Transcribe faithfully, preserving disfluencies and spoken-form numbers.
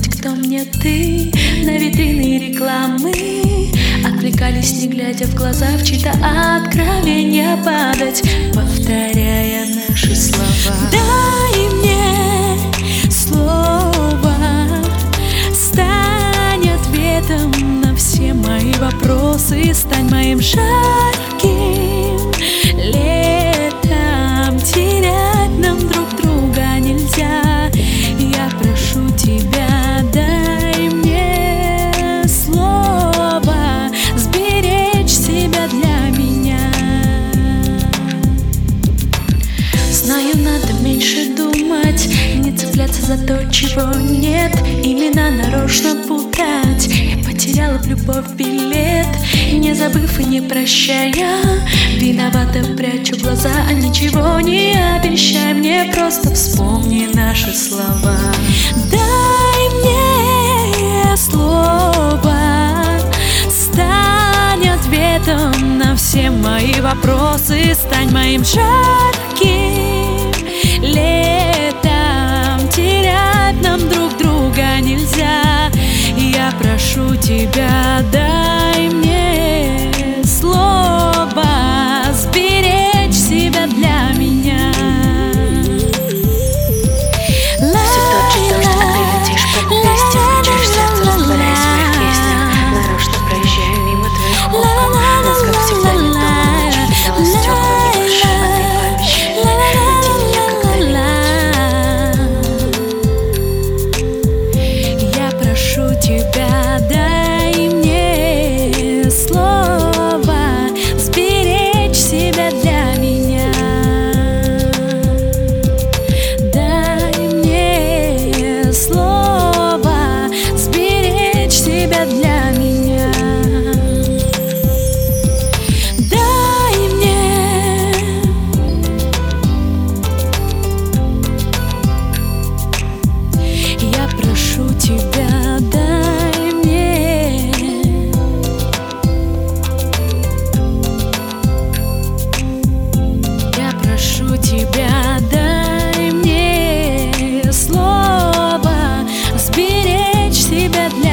кто мне ты. На витрины и рекламы отвлекались, не глядя в глаза, в чьи-то откровения падать, повторяя наши слова. Дай мне слово, стань ответом на все мои вопросы, стань моим жарким летом. Терять нам друг друга нельзя. Я прошу тебя, дай мне слово, сберечь себя для меня. Знаю, надо меньше думать, не цепляться за то, чего нет, имена нарочно путать. Я потеряла в любовь билет, не забыв и не прощая, виновата прячу глаза, а ничего не обещай мне, просто вспомни наши слова. Дай мне слово, стань ответом на все мои вопросы, стань моим жарким летом. Терять нам друг друга нельзя. Я прошу тебя, дай мне слово, сберечь себя для меня. Все тот же дождь, а ты летишь под листья, включаешь сердце, растворяясь в моих песнях. Нарочно проезжаю мимо твоих окон, нас, как всегда, не было. Ночь питалась теплым, небольшим, а ты пообещай найти меня когда-нибудь. Я прошу тебя, дай мне слово, сберечь себя для меня. Дай мне слово, сберечь себя для меня. Дай мне. Я прошу тебя, дай мне. Я прошу тебя, дай мне слово, сберечь себя для